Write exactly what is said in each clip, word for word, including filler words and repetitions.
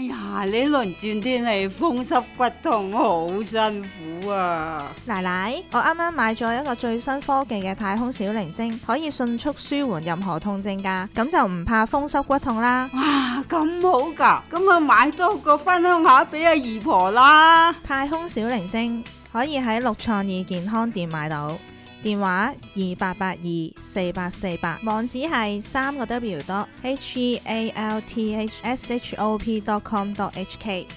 呀，呢輪轉天氣風濕骨痛好辛苦啊！ 奶奶，我啱啱買咗一個最新科技嘅太空小靈精，可以迅速舒緩任何痛症㗎，咁就唔怕風濕骨痛啦。 哇，咁好㗎，咁啊買多個分享下俾阿姨婆啦。 太空小靈精可以喺六創意健康店買到，電話二八八二四八四八，網址係三個 W dot H E A L T H S H O P dot com dot H K。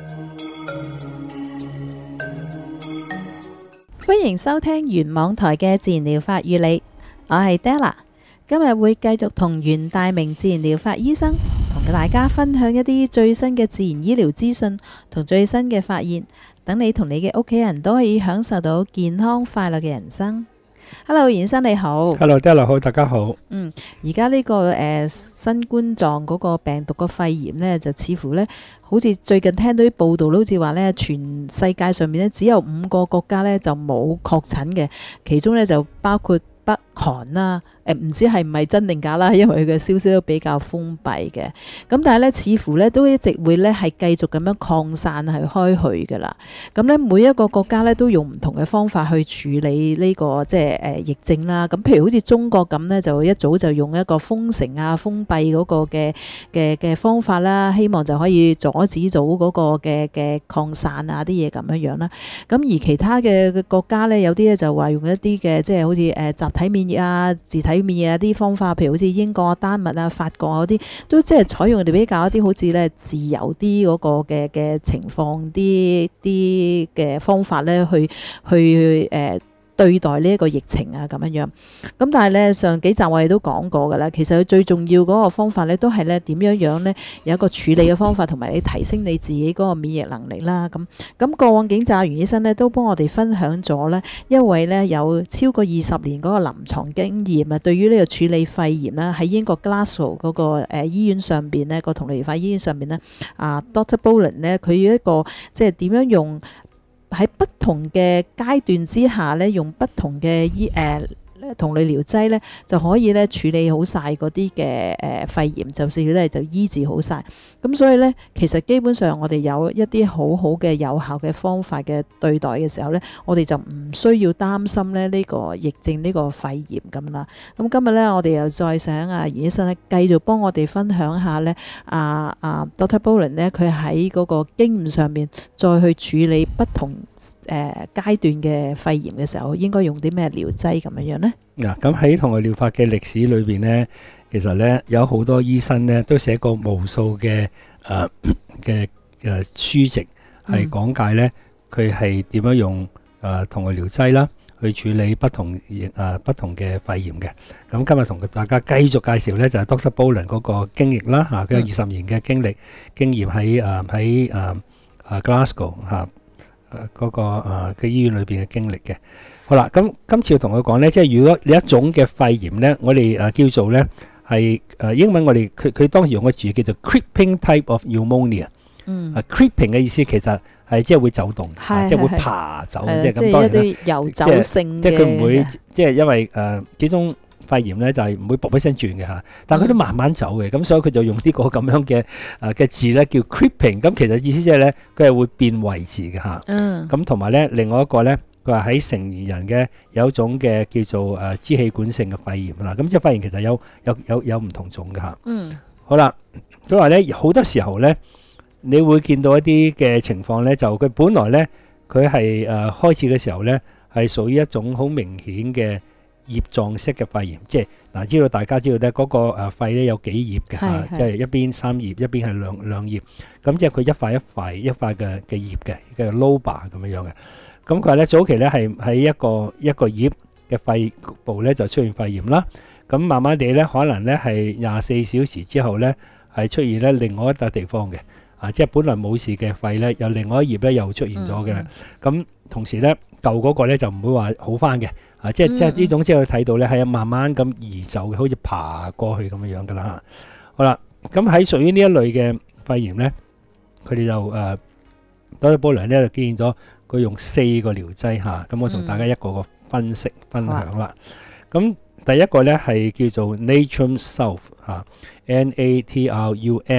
歡迎收聽原網台嘅自然療法與你，我係 Della， 今日會繼續同袁大明自然療法醫生同大家分享一啲最新嘅自然醫療資訊同最新嘅發現，等你同你嘅屋企人都可以享受到健康快樂嘅人生。Hello， 袁生你好。 Hello，Della好，大家好。 嗯，而家呢個誒、呃、新冠狀嗰個病毒個肺炎呢，就似乎呢，好似最近聽到啲報道，好似話呢，全世界上面呢，只有五個國家呢就冇確診嘅，其中呢就包括北韓啦。誒唔知係唔係真定假啦，因為佢嘅消息都比較封閉嘅。咁但係咧，似乎咧都一直會咧係繼續咁樣擴散係開去㗎啦。咁咧每一個國家咧都用唔同嘅方法去處理呢、這個即係誒疫症啦。咁譬如好似中國咁咧，就一早就用一個封城啊、封閉嗰個嘅嘅嘅方法啦，希望就可以阻止到嗰個嘅嘅擴散啊啲嘢咁樣樣啦。咁而其他嘅國家咧，有啲咧就話用一啲嘅即係好似誒集體免疫啊、自體面嘅一啲方法，譬如好似英國、丹麥啊、法國嗰啲，都即係採用哋比較一啲好似咧自由啲嗰個嘅嘅情況啲啲嘅方法咧，去去誒。呃對待呢一個疫情啊咁樣樣，咁但係咧上幾集我哋都講過㗎啦，其實佢最重要嗰個方法咧都係咧點樣樣咧有一個處理嘅方法，同埋你提升你自己嗰個免疫能力啦。咁咁過往幾集袁醫生咧都幫我哋分享咗咧一位咧有超過二十年嗰個臨床經驗啊，對於呢個處理肺炎啦，喺英國 Glasgow 嗰個誒醫院上邊咧個同類療法醫院上邊咧啊 Doctor Boland 咧佢一個即係點樣用。喺不同嘅階段之下咧，用不同嘅醫誒同類療劑咧，就可以咧處理好晒嗰啲嘅誒肺炎，就算咧就醫治好晒。咁所以咧，其實基本上我哋有一啲好好嘅有效嘅方法嘅對待嘅時候咧，我哋就唔需要擔心咧呢個疫症呢個肺炎咁啦。咁今日咧，我哋又再想啊袁醫生咧繼續幫我哋分享下咧啊啊 Doctor Boland 咧，佢喺嗰個經驗上面再去處理不同誒、呃、階段嘅肺炎嘅時候，應該用啲咩療劑咁樣樣呢？ 嗱，咁喺同類療法嘅歷史裏邊呢，其實呢有好多醫生呢都寫過無數嘅誒嘅誒書籍，係講解呢佢係點樣用誒、呃、同類療劑啦，去處理不同誒、呃、不同嘅肺炎嘅。咁今日同大家繼續介紹呢，就係、是、Doctor Boland 嗰個經歷啦嚇，佢有二十年嘅經歷、嗯、經驗喺誒喺誒誒 Glasgow 嚇。誒、那、嗰個誒嘅醫院裏邊嘅經歷嘅，好啦，咁今次要同佢講咧，即係如果你一種嘅肺炎咧，我哋誒叫做咧係誒英文我哋佢佢當時用個字叫做 creeping type of pneumonia。嗯。啊 creeping 嘅意思其實係即係會走動，係即係會爬走，即係咁當然啦。即係一啲遊走性嘅。即係佢唔會，即係因為誒始終。肺炎咧就係唔會啵一聲轉嘅嚇，但係佢都慢慢走嘅，咁、嗯、所以佢就用呢個咁樣嘅誒嘅字咧叫 creeping，咁其實意思即係咧佢係會變維持嘅嚇。嗯。咁同埋咧另外一個咧，佢話喺成年人嘅有一種嘅叫做誒支氣管性嘅肺炎啦，咁即係肺炎其實有有有有唔同種嘅嚇。嗯。好啦，佢話咧好多時候咧，你會見到一啲嘅情況咧，就佢本來咧佢係誒開始嘅時候咧係屬於一種好明顯嘅葉狀式嘅肺炎，即係嗱，知道大家知道咧，嗰個誒肺咧有幾葉嘅嚇，即係一邊三葉，一邊係兩兩葉，咁即係佢一塊一塊一塊嘅嘅葉嘅，叫 lobar 咁樣樣嘅。咁佢話咧早期咧係喺一個一個葉嘅肺部咧就出現肺炎啦，咁慢慢地咧可能咧係廿四小時之後咧係出現咧另外一笪地方嘅，啊，即係本來冇事嘅肺咧，有另外一葉咧又出現咗嘅，咁、嗯、同時咧舊嗰個咧就唔會話好翻嘅。啊！即係即係呢種，即係睇到咧，係慢慢咁移走嘅，好似爬過去咁樣樣噶啦。好啦，咁喺屬於呢一類嘅肺炎咧，佢哋就誒 Doctor Boland咧就建議咗佢用四個療劑嚇。咁我同大家一個個分析、嗯、分享啦。咁、啊、第一個咧係叫做 Natrum South 嚇 ，N A T R U M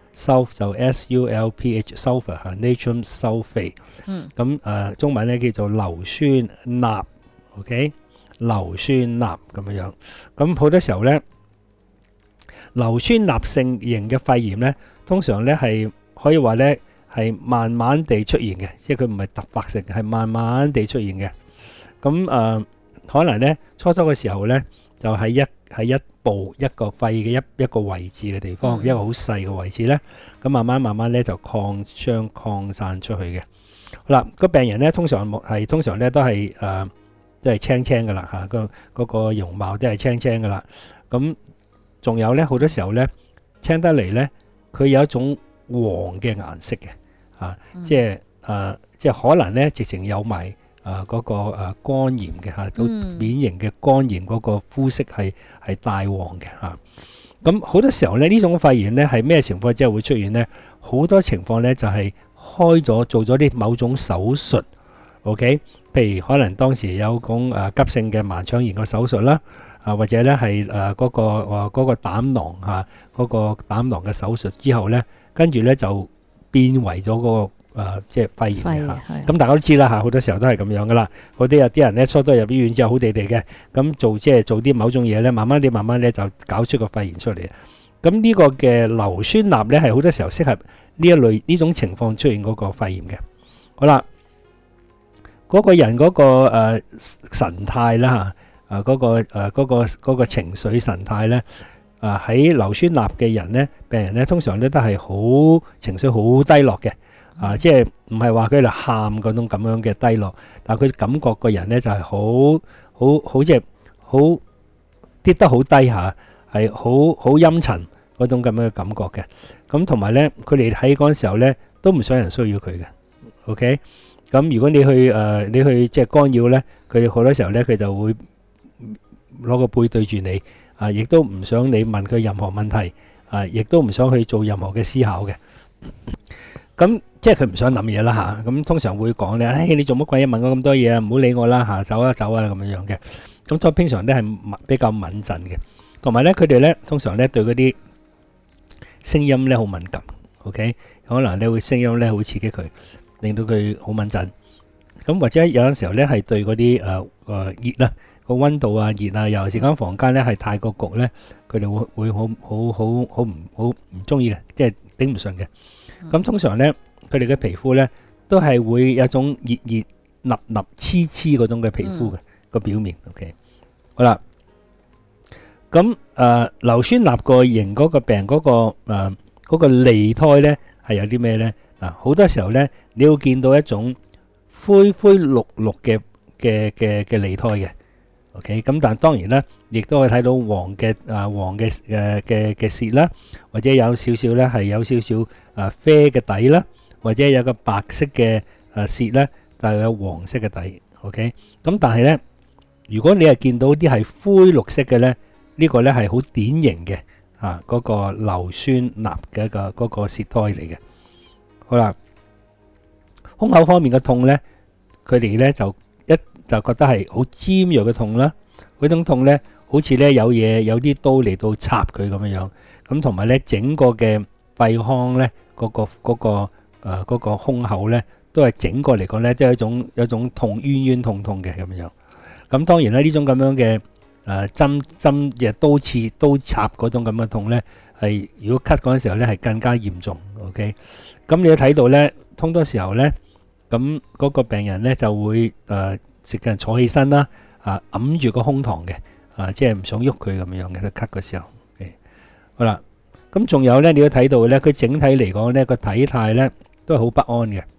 sulf 就 S U L P H sulfur 嚇 natrium sulfate。 嗯。 咁誒中文咧叫做硫酸鈉 ，OK， 硫酸鈉咁樣樣。咁好多時候咧，硫酸鈉性型嘅肺炎咧，通常咧係可以話咧係慢慢地出現嘅，即係佢唔係突發性，係慢慢地出現嘅。咁誒、呃、可能咧初初嘅時候咧，就喺一喺一部一個肺嘅一一個位置嘅地方，嗯、一個好細嘅位置咧，咁慢慢慢慢咧就擴張擴散出去嘅。好啦，個病人咧通常係通常咧都係誒即係青青嘅啦嚇，個嗰個容貌都係青青嘅啦。咁仲有咧好多時候咧青得嚟咧，佢有一種黃嘅顏色嘅嚇，即係誒即係可能咧直情有埋誒嗰個誒肝炎嘅嚇，到扁形嘅肝炎嗰個膚色係係帶黃嘅嚇。咁好多時候咧呢種肺炎咧係咩情況之下會出現咧？好多情況咧就係開咗做咗啲某種手術 ，OK， 譬如可能當時有講誒急性嘅盲腸炎嘅手術啦，啊或者咧係誒嗰個誒嗰個膽囊嚇嗰個膽囊嘅手術之後咧，跟住咧就變為咗個誒即係肺炎嚇。咁大家都知啦嚇，好多時候都係咁樣噶啦。嗰啲有啲人咧初初入醫院之後好地地嘅，咁做即係做啲某種嘢咧，慢慢啲慢慢咧就搞出個肺炎出嚟。咁呢個嘅硫酸鈉咧係好多時候適合呢一類呢種情況出現嗰個肺炎嘅。好啦，嗰、那個人嗰、那個、呃、神態啦嚇，啊嗰、那個誒嗰、呃那個那個情緒神態咧，啊喺硫酸鈉嘅人咧，病人咧通常咧都係好情緒好低落嘅，啊即係唔係話佢哋喊嗰種咁樣嘅低落，但係佢感覺個人咧就係好好好即係好跌得好低下。係好好陰沉嗰種咁樣嘅感覺嘅，咁同埋咧，佢哋喺嗰陣時候咧都唔想人需要佢嘅 ，OK？咁如果你去誒、呃、你去即係干擾咧，佢好多時候咧佢就會攞個背對住你，啊，亦都唔想你問佢任何問題，啊，亦都唔想去做任何嘅思考嘅。咁即係佢唔想諗嘢啦嚇，咁、啊、通常會講咧，唉、哎，你做乜鬼嘢問我咁多嘢啊？唔好理我啦嚇，走啊走啊咁樣樣嘅。咁所以平常咧係比較敏陣嘅。同埋咧，佢哋咧通常咧對嗰啲聲音咧好敏感 ，OK？可能咧會聲音咧好刺激佢，令到佢好敏陣。咁或者有陣時候咧係對嗰啲誒誒熱啦，個溫度啊熱啊，尤其是間房間咧係太過焗咧，佢哋會會好好好好唔好唔中意嘅，即係頂唔順嘅。咁通常咧，佢哋嘅皮膚咧都係會有一種熱熱立立黐黐嗰種嘅皮膚嘅個表面 ，OK？ 好啦。咁誒、呃、硫酸鈉個型嗰個病嗰、嗰個誒嗰、呃嗰個脷苔咧係有啲咩咧？嗱，好多時候咧你會見到一種灰灰綠綠嘅嘅嘅嘅脷苔嘅 ，OK？ 咁但係當然啦，亦都可以睇到黃嘅啊黃嘅誒嘅嘅屑啦，或者有少少咧係有少少啊啡嘅底啦，或者有個白色嘅誒屑咧，但係有黃色嘅底 ，OK？ 咁但係咧，如果你係見到啲係灰綠色嘅咧，呢個咧係好典型嘅啊，嗰個硫酸鈉嘅一個嗰個舌苔嚟嘅。好啦，胸口方面嘅痛咧，佢哋咧就一就覺得係好尖銳嘅痛啦。嗰種痛咧，好似咧有嘢有啲刀嚟到插佢咁樣樣。咁同埋咧，整個嘅肺腔咧，嗰個嗰個誒嗰個胸口咧，都係整個嚟講咧，即係一種有一種痛冤冤痛痛嘅咁樣樣。咁當然啦，呢種咁樣嘅。誒、呃、針針嘅刀刺刀插嗰種咁嘅痛咧，係如果咳嗰陣時候咧係更加嚴重。OK，咁你都睇到咧，通多時候咧，咁嗰個病人咧就會誒直近坐起身啦，啊揞住個胸膛嘅，啊即係唔想喐佢咁樣嘅，佢咳嘅時候。Okay? 好啦，咁仲有咧，你都睇到咧，佢整體嚟講咧個體態咧都係好不安嘅，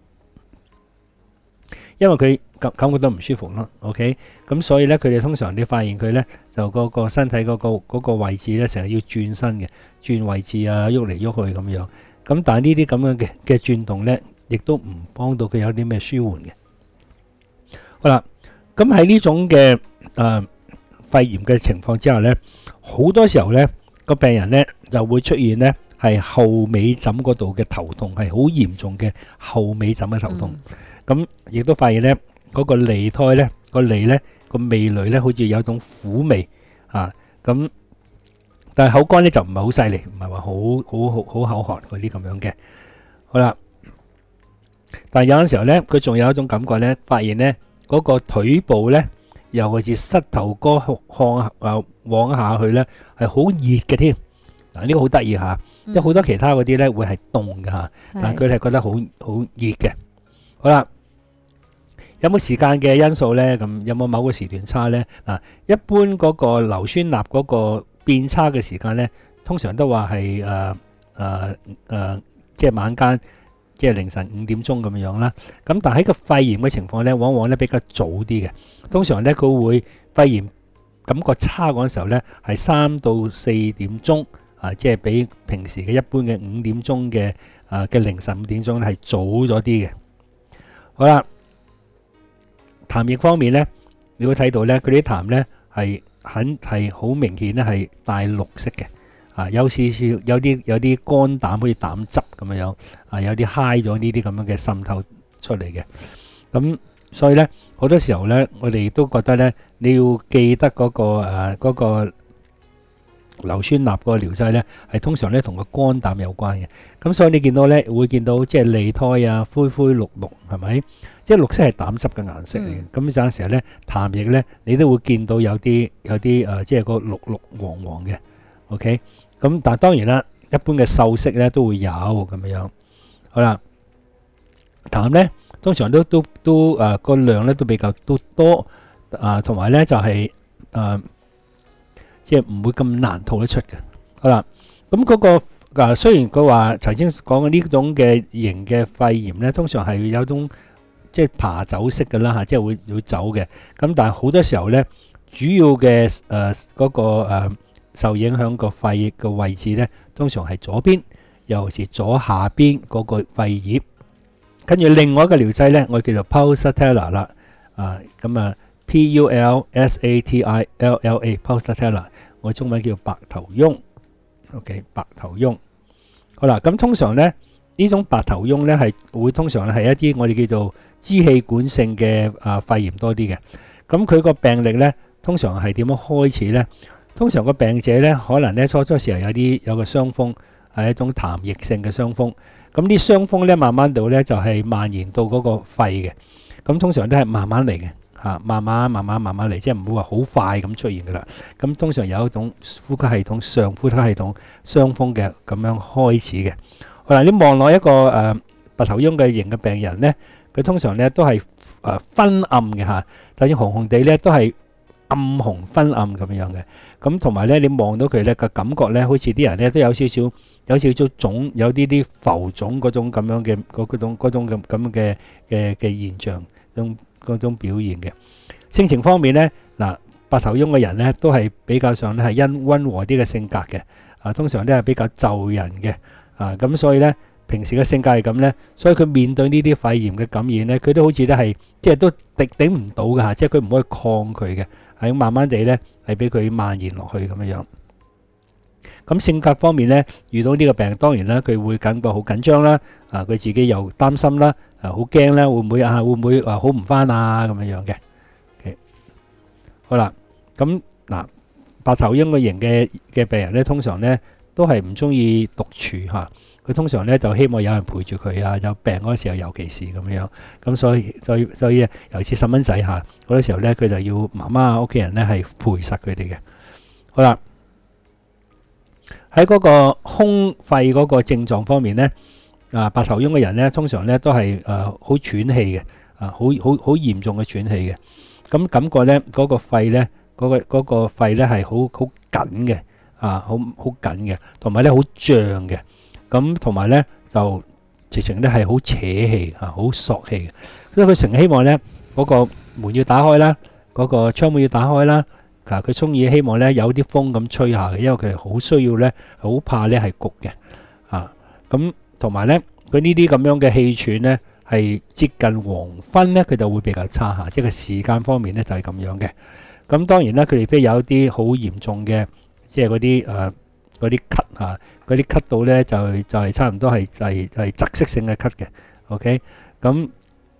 因為佢感感覺到唔舒服咯 ，OK， 咁所以咧，佢哋通常你發現佢咧，就嗰個身體嗰個嗰個位置咧，成日要轉身嘅，轉位置啊，喐嚟喐去咁樣。咁但係呢啲咁樣嘅嘅轉動咧，亦都唔幫到佢有啲咩舒緩嘅。好啦，咁喺呢種嘅誒肺炎嘅情況之下咧，好多時候咧個病人咧就會出現咧係後尾枕嗰度嘅頭痛，係好嚴重嘅後尾枕嘅頭痛。咁亦都發現咧。嗰個脷苔咧，個脷咧個味蕾咧，好似有種苦味啊！咁但係口乾咧就唔係好犀利，唔係話好好好好口渴嗰啲咁樣嘅。好啦，但係有陣時候咧，佢仲有一種感覺咧，發現咧嗰個腿部咧，尤其是膝頭哥向啊往下去咧，係好熱嘅添。嗱，呢個好得意嚇，因為好多其他嗰啲咧會係凍嘅嚇，但係佢哋係覺得好好熱嘅。好啦。有冇時間嘅因素咧？咁有冇某個時段差咧？嗱，一般嗰個硫酸鈉嗰個變差嘅時間咧，通常都話係誒誒誒，即係晚間，即係凌晨五點鐘咁樣啦。咁但係喺個肺炎嘅情況咧，往往咧比較早啲嘅。通常咧佢會肺炎感覺差嗰陣時候咧，係三到四點鐘啊，即係比平時嘅一般嘅五點鐘嘅啊嘅凌晨五點鐘咧係早咗啲嘅。好啦。痰液方面咧，你會睇到咧，佢啲痰咧係很係好明顯咧係帶綠色嘅，啊有少少有啲有啲肝膽好似膽汁咁樣樣，啊有啲揩咗呢啲咁樣嘅滲透出嚟嘅。咁所以咧好多時候咧，我哋都覺得咧，你要記得嗰個誒嗰個硫酸鈉個療劑咧，係通常咧同個肝膽有關嘅。咁所以你見到咧會見到即係脷苔啊灰灰綠綠係咪？即係綠色係膽汁嘅顏色嚟嘅，咁有陣時候咧痰液咧，你都會見到有啲有啲誒，即係個綠綠黃黃嘅 ，OK。咁但係當然啦，一般嘅鏽色咧都會有咁樣樣。好啦，痰咧通常都都都誒個量咧都比較都多啊，同埋咧就係誒即係唔會咁難吐得出嘅。好啦，咁嗰個誒雖然佢話頭先講嘅呢種嘅型嘅肺炎咧，通常係有種即係爬走式嘅啦嚇，即係會會走嘅。咁但係好多時候咧，主要嘅誒嗰個誒受影響個肺嘅位置咧，通常係左邊，尤其是左下邊嗰個肺葉。跟住另外一個療劑咧，我叫做 Pulsatilla 啦，啊咁啊 P U L S A T I L L A Pulsatilla，我中文叫白頭翁。OK， 白頭翁。好啦，咁通常咧呢種白頭翁咧係會通常係一啲我哋叫做支氣管性嘅啊肺炎多啲嘅。咁佢個病歷咧通常係點樣開始咧？通常個病者咧可能咧初初時候有啲有個傷風，係一種痰液性嘅傷風。咁啲傷風咧慢慢到咧就係蔓延到嗰個肺嘅。咁通常都係慢慢嚟嘅嚇，慢慢慢慢慢慢嚟，即係唔會話好快咁出現噶啦。咁通常有一種呼吸系統上呼吸系統傷風嘅咁樣開始嘅。好啦，你望落一個誒白頭翁嘅型嘅病人咧，佢通常咧都係誒昏暗嘅嚇，就算紅紅地咧都係暗紅昏暗咁樣嘅。咁同埋咧，你望到佢咧個感覺咧，好似啲人咧都有少少有少少腫，有啲啲浮腫嗰種咁樣嘅嗰嗰種嗰種咁咁嘅嘅嘅現象，種嗰種表現嘅。性情方面咧，嗱白頭翁嘅人咧都係比較上咧係因溫和啲嘅性格嘅，啊通常都係比較就人嘅，啊咁所以咧。平時嘅性格係咁咧，所以佢面對呢啲肺炎嘅感染咧，佢都好似都係即係都頂頂唔到嘅嚇，即係佢唔可以抗拒嘅，係慢慢地咧係俾佢蔓延落去咁樣樣。咁性格方面咧，遇到呢個病當然啦，佢會感覺好緊張啦，啊佢自己又擔心啦，啊好驚啦，會唔會啊會唔會啊好唔返啊咁樣樣嘅。Okay. 好啦，咁嗱白頭翁嘅型嘅嘅病人咧，通常咧都係唔中意獨處嚇。佢通常咧就希望有人陪住佢啊，有病嗰時候尤其是咁樣，咁所以所以所以尤其是細蚊仔嚇嗰啲時候咧，佢就要媽媽屋企人咧係陪實佢哋嘅。好啦，喺嗰個胸肺嗰個症狀方面咧，啊白頭翁嘅人咧通常咧都係誒好喘氣嘅，啊好好好嚴重嘅喘氣嘅，咁感覺咧嗰個肺咧嗰個嗰個肺咧係好好緊嘅，啊好好緊嘅，同埋咧好脹嘅。咁同埋咧就直情咧係好扯氣嚇，好索氣嘅。所以佢成日希望咧嗰個門要打開啦，嗰個窗門要打開啦。啊，佢中意希望咧有啲風咁吹下嘅，因為佢好需要咧，好怕咧係焗嘅。啊，咁同埋咧佢呢啲咁樣嘅氣喘咧係接近黃昏咧，佢就會比較差嚇，即係個時間方面咧就係咁樣嘅。咁當然啦，佢哋都有一啲好嚴重嘅，即係嗰啲誒。嗰啲咳嚇，嗰啲咳到咧就就係差唔多係係係窒息性嘅咳嘅。OK，咁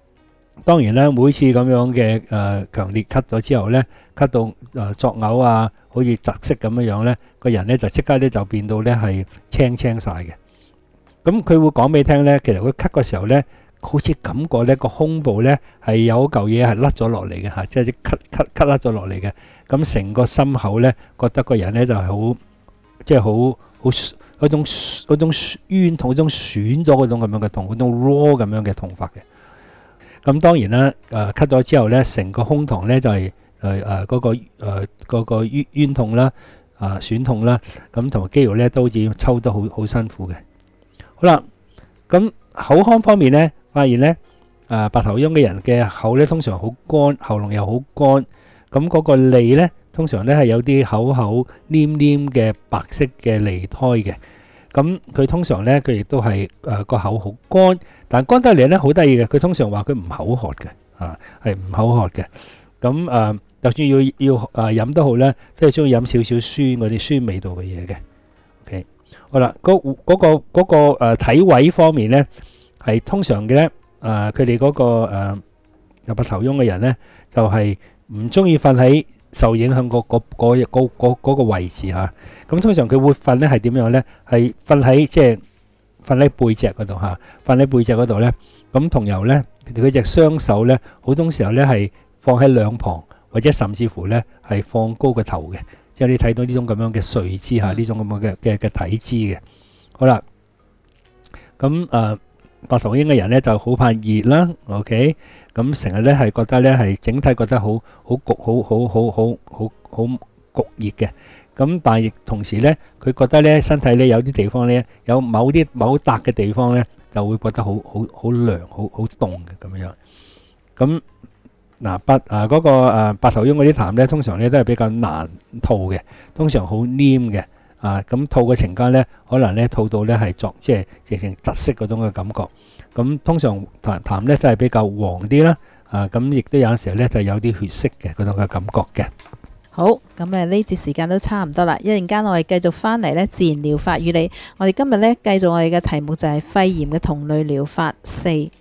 當然啦，每次咁樣嘅誒強烈咳咗之後咧，咳到誒作嘔啊，好似窒息咁樣樣咧，個人咧就即刻咧就變到咧係青青晒嘅。咁佢會講俾你聽咧，其實佢咳嘅時候咧，好似感覺咧個胸部咧係有嚿嘢係甩咗落嚟嘅嚇，即係啲咳咳咳甩咗落嚟嘅。咁成個心口咧，覺得個人咧就係好即係好好嗰種嗰種冤痛，嗰種損咗嗰種咁樣嘅痛，嗰種 raw 咁樣嘅痛法嘅。咁當然啦，誒咳咗之後咧，成個胸膛咧就係誒誒嗰個誒嗰個冤冤痛啦，啊損痛啦，咁同埋肌肉咧都好似抽得好好辛苦嘅。好啦，咁口腔方面咧，發現咧誒白頭翁嘅人嘅口咧通常好乾，喉嚨又好乾，咁嗰個脷咧通常咧係有啲厚厚黏黏嘅白色嘅脷苔嘅。咁佢通常咧，佢亦都係誒個口好乾，但係乾得嚟咧好得意嘅。佢通常話佢唔口渴嘅，啊係唔口渴嘅。咁誒、呃，就算要要誒飲都好咧，都係中意飲少少酸嗰啲酸味道嘅嘢嘅。OK，好啦，嗰、嗰個嗰、嗰個誒、呃、體位方面咧，係通常嘅咧，誒佢哋嗰個誒有白頭翁嘅人咧，就係唔中意瞓喺受影響嗰嗰嗰嗰嗰嗰個位置嚇，咁通常佢會瞓咧係點樣咧？係瞓喺即係瞓喺背脊嗰度嚇，瞓喺背脊嗰度咧。咁同由咧，佢隻雙手咧，好多時候咧係放喺兩旁，或者甚至乎咧係放高個頭嘅，即係你睇到呢種咁樣嘅睡姿嚇，呢種咁樣嘅嘅嘅體姿嘅。好啦，咁誒白頭翁嘅人咧就好怕熱啦。OK。咁成日咧係覺得咧係整體覺得好好焗好好好好好好焗熱嘅。咁但係亦同時咧，佢覺得咧身體咧有啲地方咧有某啲某笪嘅地方咧就會覺得好好好涼好好凍嘅咁樣。咁嗱白啊嗰個誒白頭翁嗰啲痰咧，通常咧都係比較難吐嘅，通常好黏嘅啊。咁吐嘅情間咧，可能咧吐到咧係作即係直情窒息嗰種嘅感覺。咁通常痰痰咧都係比較黃啲啦，啊咁亦都有陣時咧就有啲血色嘅嗰種嘅感覺嘅。 好，咁誒呢節時間都差唔多啦，一陣間我哋繼續翻嚟咧自然療法與你。我哋今日咧繼續我哋嘅題目就係肺炎嘅同類療法四。